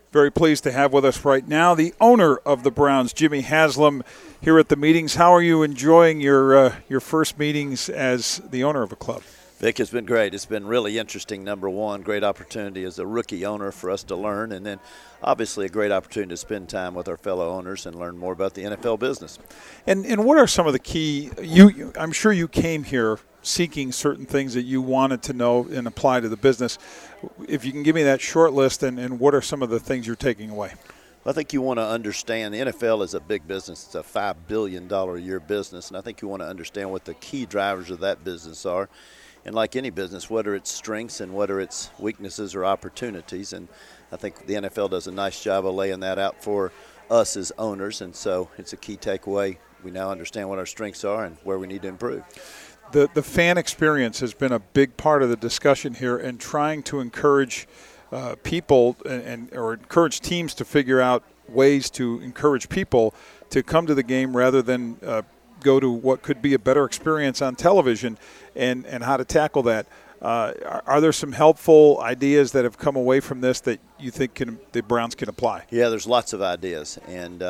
Very pleased to have with us right now the owner of the Browns, Jimmy Haslam, here at the meetings. How are you enjoying your first meetings as the owner of a club? Vic, it's been great. It's been really interesting, number one. Great opportunity as a rookie owner for us to learn, and then obviously a great opportunity to spend time with our fellow owners and learn more about the NFL business. And what are some of the key – I'm sure you came here seeking certain things that you wanted to know and apply to the business. If you can give me that short list, and what are some of the things you're taking away? I think you want to understand the NFL is a big business. It's a $5 billion a year business, and I think you want to understand what the key drivers of that business are. And like any business, what are its strengths and what are its weaknesses or opportunities. And I think the NFL does a nice job of laying that out for us as owners, and so it's a key takeaway. We now understand what our strengths are and where we need to improve. The fan experience has been a big part of the discussion here, and trying to encourage people or encourage teams to figure out ways to encourage people to come to the game rather than go to what could be a better experience on television, and how to tackle that. Are there some helpful ideas that have come away from this that you think the Browns can apply? Yeah, there's lots of ideas, and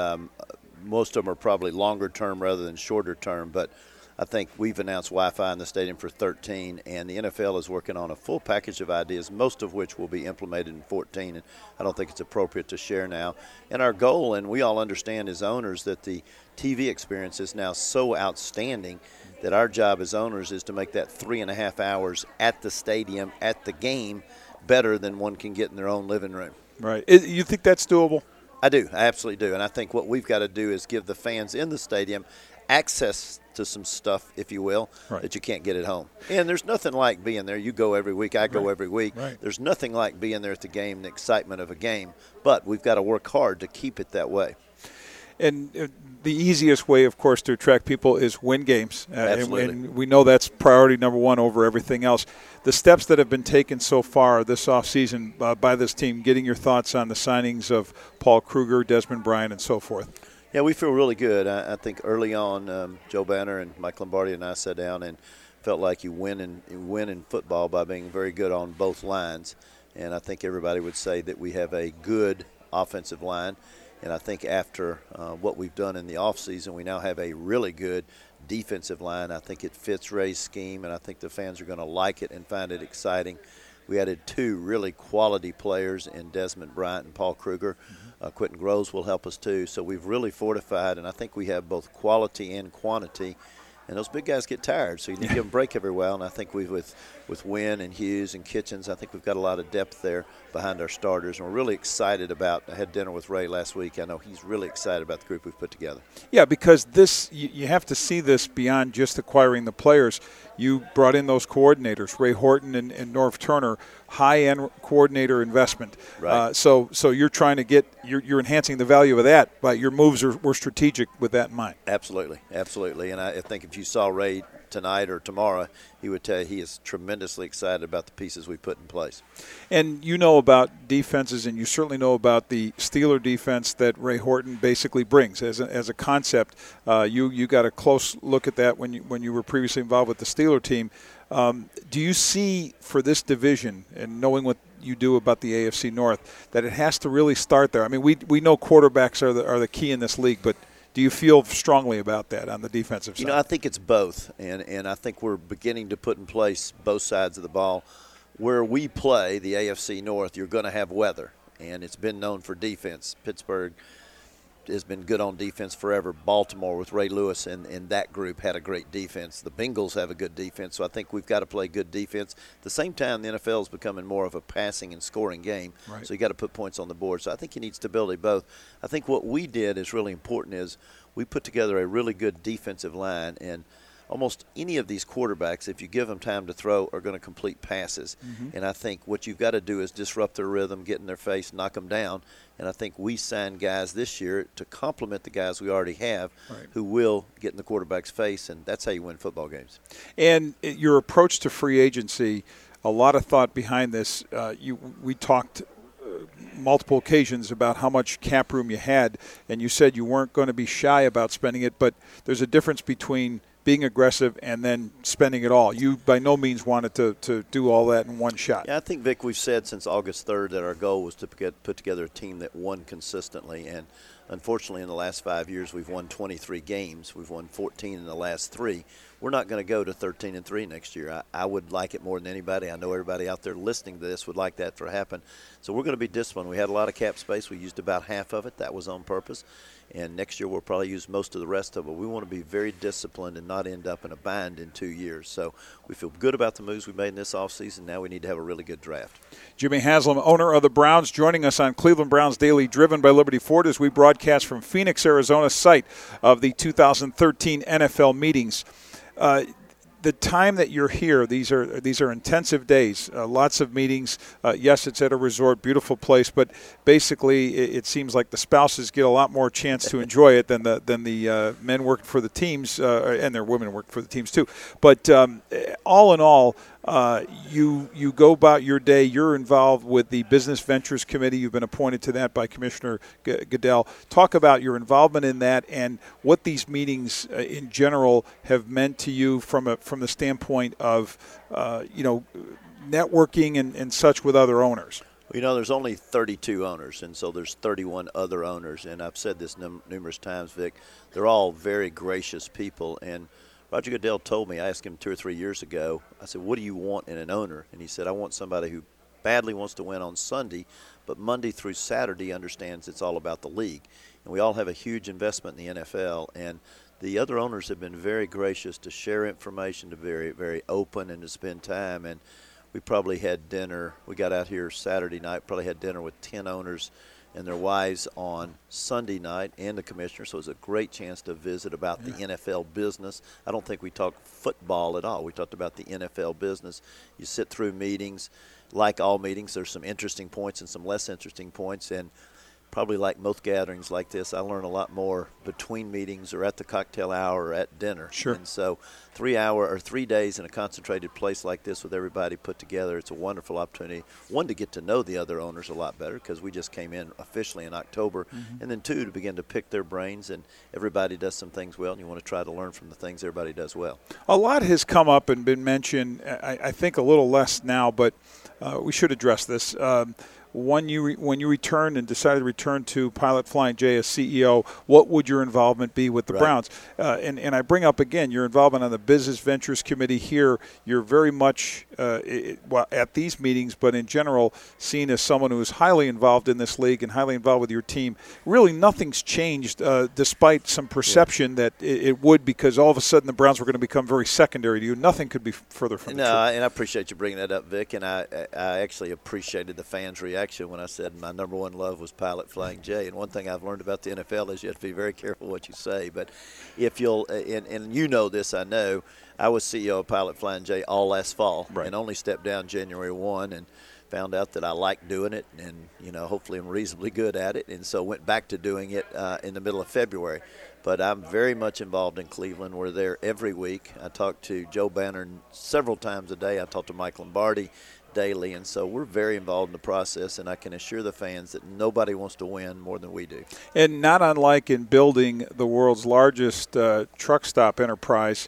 most of them are probably longer term rather than shorter term, but I think we've announced Wi-Fi in the stadium for 13, and the NFL is working on a full package of ideas, most of which will be implemented in 14, and I don't think it's appropriate to share now. And our goal, and we all understand as owners, that the TV experience is now so outstanding that our job as owners is to make that 3.5 hours at the stadium, at the game, better than one can get in their own living room. Right. You think that's doable? I do. I absolutely do. And I think what we've got to do is give the fans in the stadium access to some stuff, if you will, right, that you can't get at home. And there's nothing like being there. You go every week. I go every week. Right. There's nothing like being there at the game, the excitement of a game. But we've got to work hard to keep it that way. And the easiest way, of course, to attract people is win games. Absolutely. And we know that's priority number one over everything else. The steps that have been taken so far this offseason by this team, getting your thoughts on the signings of Paul Kruger, Desmond Bryant, and so forth. Yeah, we feel really good. I think early on, Joe Banner and Mike Lombardi and I sat down and felt like you win in football by being very good on both lines. And I think everybody would say that we have a good offensive line. And I think after what we've done in the offseason, we now have a really good defensive line. I think it fits Ray's scheme, and I think the fans are going to like it and find it exciting. We added 2 really quality players in Desmond Bryant and Paul Kruger. Quentin Groves will help us too. So we've really fortified, and I think we have both quality and quantity. And those big guys get tired, so you need to give them a break every while. And I think with Wynn and Hughes and Kitchens, I think we've got a lot of depth there behind our starters. And we're really excited about – I had dinner with Ray last week. I know he's really excited about the group we've put together. Yeah, because this you have to see this beyond just acquiring the players. You brought in those coordinators, Ray Horton and Norv Turner, high-end coordinator investment. Right. So you're trying to get you're enhancing the value of that, but your moves were strategic with that in mind. Absolutely. And I think if you saw Ray tonight or tomorrow, he would tell you he is tremendously excited about the pieces we put in place. And you know about defenses, and you certainly know about the Steeler defense that Ray Horton basically brings as a concept. You got a close look at that when you were previously involved with the Steeler team. Do you see for this division, and knowing what you do about the AFC North, that it has to really start there? I mean, we know quarterbacks are the key in this league, but do you feel strongly about that on the defensive side? You know, I think it's both, and I think we're beginning to put in place both sides of the ball. Where we play, the AFC North, you're going to have weather, and it's been known for defense. Pittsburgh has been good on defense forever. Baltimore with Ray Lewis and that group had a great defense. The Bengals have a good defense, so I think we've got to play good defense. At the same time, the NFL is becoming more of a passing and scoring game, right, so you got to put points on the board. So I think you need stability both. I think what we did is really important is we put together a really good defensive line, and almost any of these quarterbacks, if you give them time to throw, are going to complete passes. Mm-hmm. And I think what you've got to do is disrupt their rhythm, get in their face, knock them down. And I think we signed guys this year to complement the guys we already have, right, who will get in the quarterback's face, and that's how you win football games. And your approach to free agency, a lot of thought behind this. We talked multiple occasions about how much cap room you had, and you said you weren't going to be shy about spending it, but there's a difference between being aggressive, and then spending it all. You by no means wanted to do all that in one shot. Yeah, I think, Vic, we've said since August 3rd that our goal was to put together a team that won consistently. And unfortunately, in the last 5 years, we've won 23 games. We've won 14 in the last 3. We're not going to go to 13-3 next year. I would like it more than anybody. I know everybody out there listening to this would like that to happen. So we're going to be disciplined. We had a lot of cap space. We used about half of it. That was on purpose. And next year we'll probably use most of the rest of it. We want to be very disciplined and not end up in a bind in 2 years. So we feel good about the moves we made in this offseason. Now we need to have a really good draft. Jimmy Haslam, owner of the Browns, joining us on Cleveland Browns Daily, driven by Liberty Ford, as we broadcast from Phoenix, Arizona, site of the 2013 NFL meetings. The time that you're here, these are intensive days, lots of meetings. Yes, it's at a resort, beautiful place, but basically it seems like the spouses get a lot more chance to enjoy it than the men working for the teams, and their women working for the teams too. But all in all, you go about your day. You're involved with the Business Ventures Committee. You've been appointed to that by Commissioner Goodell. Talk about your involvement in that and what these meetings in general have meant to you from the standpoint of networking and such with other owners. Well, there's only 32 owners, and so there's 31 other owners. And I've said this numerous times, Vic. They're all very gracious people. And Roger Goodell told me, I asked him 2 or 3 years ago, I said, what do you want in an owner? And he said, I want somebody who badly wants to win on Sunday, but Monday through Saturday understands it's all about the league. And we all have a huge investment in the NFL, and the other owners have been very gracious to share information, to be very, very open and to spend time. And we probably had dinner. We got out here Saturday night, probably had dinner with 10 owners and their wives on Sunday night, and the commissioner. So it was a great chance to visit about the NFL business. I don't think we talked football at all. We talked about the NFL business. You sit through meetings. Like all meetings, there's some interesting points and some less interesting points. And probably like most gatherings like this, I learn a lot more between meetings or at the cocktail hour or at dinner. Sure. And so 3 days in a concentrated place like this with everybody put together, it's a wonderful opportunity. One, to get to know the other owners a lot better because we just came in officially in October. Mm-hmm. And then 2, to begin to pick their brains. And everybody does some things well, and you want to try to learn from the things everybody does well. A lot has come up and been mentioned, I think a little less now, but we should address this. When you returned and decided to return to Pilot Flying J as CEO, what would your involvement be with the Browns? And I bring up again your involvement on the Business Ventures Committee here. You're very much at these meetings, but in general seen as someone who is highly involved in this league and highly involved with your team. Really, nothing's changed despite some perception that it would, because all of a sudden the Browns were going to become very secondary to you. Nothing could be further from the truth. And I appreciate you bringing that up, Vic. And I actually appreciated the fans' reaction when I said my number one love was Pilot Flying J. And one thing I've learned about the NFL is you have to be very careful what you say. But if you'll, and you know this, I know, I was CEO of Pilot Flying J all last fall, and only stepped down January 1 and found out that I liked doing it, and hopefully I'm reasonably good at it, and so went back to doing it in the middle of February. But I'm very much involved in Cleveland. We're there every week. I talk to Joe Banner several times a day. I talk to Mike Lombardi daily, and so we're very involved in the process, and I can assure the fans that nobody wants to win more than we do. And not unlike in building the world's largest truck stop enterprise,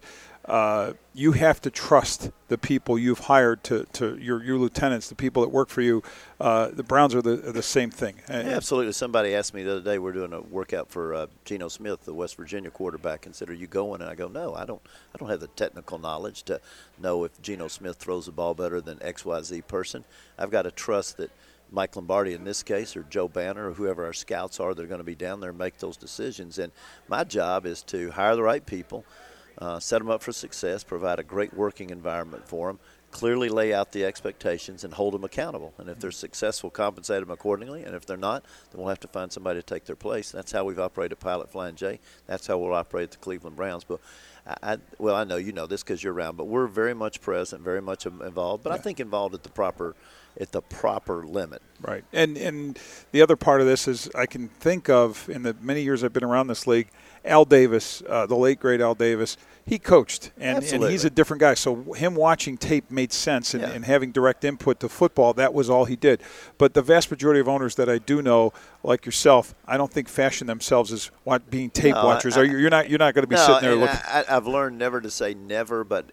you have to trust the people you've hired to your lieutenants, the people that work for you. The Browns are the same thing. Yeah, absolutely. Somebody asked me the other day, we're doing a workout for Geno Smith, the West Virginia quarterback, and said, "Are you going?" And I go, "No, I don't have the technical knowledge to know if Geno Smith throws the ball better than XYZ person. I've got to trust that Mike Lombardi in this case, or Joe Banner, or whoever our scouts are that are going to be down there and make those decisions. And my job is to hire the right people, set them up for success, provide a great working environment for them, clearly lay out the expectations, and hold them accountable. And if they're successful, compensate them accordingly. And if they're not, then we'll have to find somebody to take their place. That's how we've operated Pilot Flying J. That's how we'll operate the Cleveland Browns. But I know you know this because you're around, but we're very much present, very much involved. But I think involved at the proper limit. Right. And the other part of this is I can think of, in the many years I've been around this league, Al Davis, the late great Al Davis, he coached, and he's a different guy. So him watching tape made sense, and having direct input to football, that was all he did. But the vast majority of owners that I do know, like yourself, I don't think fashion themselves as being tape watchers. You're not going to be sitting there looking. I've learned never to say never, but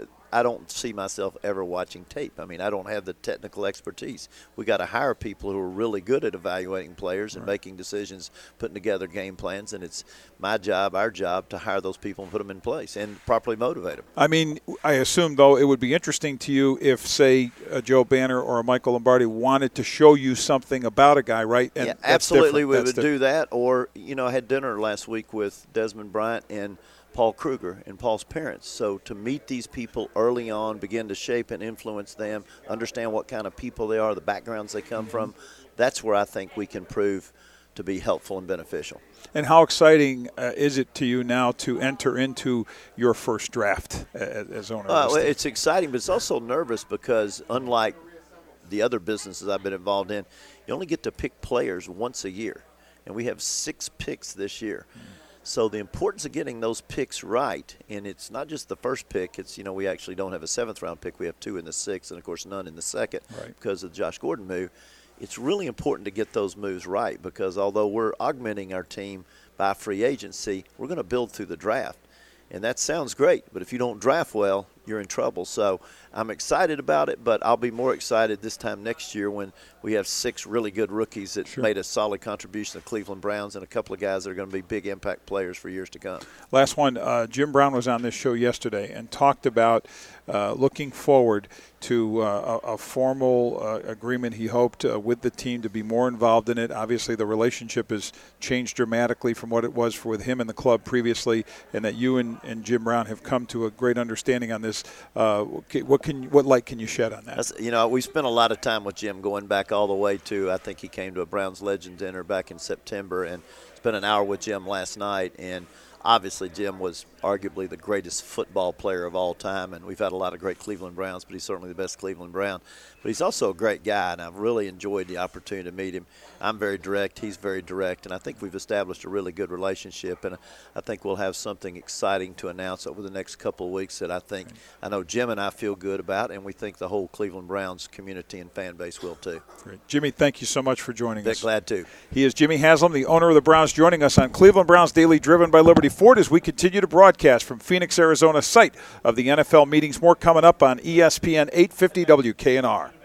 I don't see myself ever watching tape. I mean, I don't have the technical expertise. We got to hire people who are really good at evaluating players and making decisions, putting together game plans, and it's my job, our job, to hire those people and put them in place and properly motivate them. I mean, I assume, though, it would be interesting to you if, say, a Joe Banner or a Michael Lombardi wanted to show you something about a guy, right? And absolutely, we would do that. Or, I had dinner last week with Desmond Bryant and Paul Kruger and Paul's parents. So to meet these people early on, begin to shape and influence them, understand what kind of people they are, the backgrounds they come from, that's where I think we can prove to be helpful and beneficial. And how exciting is it to you now to enter into your first draft as owner? It's exciting, but it's also nervous because unlike the other businesses I've been involved in, you only get to pick players once a year. And we have 6 picks this year. So the importance of getting those picks right, and it's not just the first pick. It's, we actually don't have a 7th-round pick. We have 2 in the 6th and, of course, none in the 2nd because of the Josh Gordon move. It's really important to get those moves right because although we're augmenting our team by free agency, we're going to build through the draft. And that sounds great, but if you don't draft well, you're in trouble. So I'm excited about it, but I'll be more excited this time next year when we have 6 really good rookies that made a solid contribution to the Cleveland Browns and a couple of guys that are going to be big impact players for years to come. Last one, Jim Brown was on this show yesterday and talked about looking forward to a formal agreement he hoped with the team to be more involved in it. Obviously, the relationship has changed dramatically from what it was with him and the club previously, and that you and Jim Brown have come to a great understanding on this. What light can you shed on that? We spent a lot of time with Jim going back all the way to, I think he came to a Browns Legend dinner back in September, and spent an hour with Jim last night. And obviously, Jim was arguably the greatest football player of all time, and we've had a lot of great Cleveland Browns, but he's certainly the best Cleveland Brown. But he's also a great guy, and I've really enjoyed the opportunity to meet him. I'm very direct, he's very direct, and I think we've established a really good relationship, and I think we'll have something exciting to announce over the next couple of weeks that I know Jim and I feel good about, and we think the whole Cleveland Browns community and fan base will too. Great. Jimmy, thank you so much for joining us. Glad to. He is Jimmy Haslam, the owner of the Browns, joining us on Cleveland Browns Daily, driven by Liberty Ford, as we continue to broadcast from Phoenix, Arizona, site of the NFL meetings. More coming up on ESPN 850 WKNR.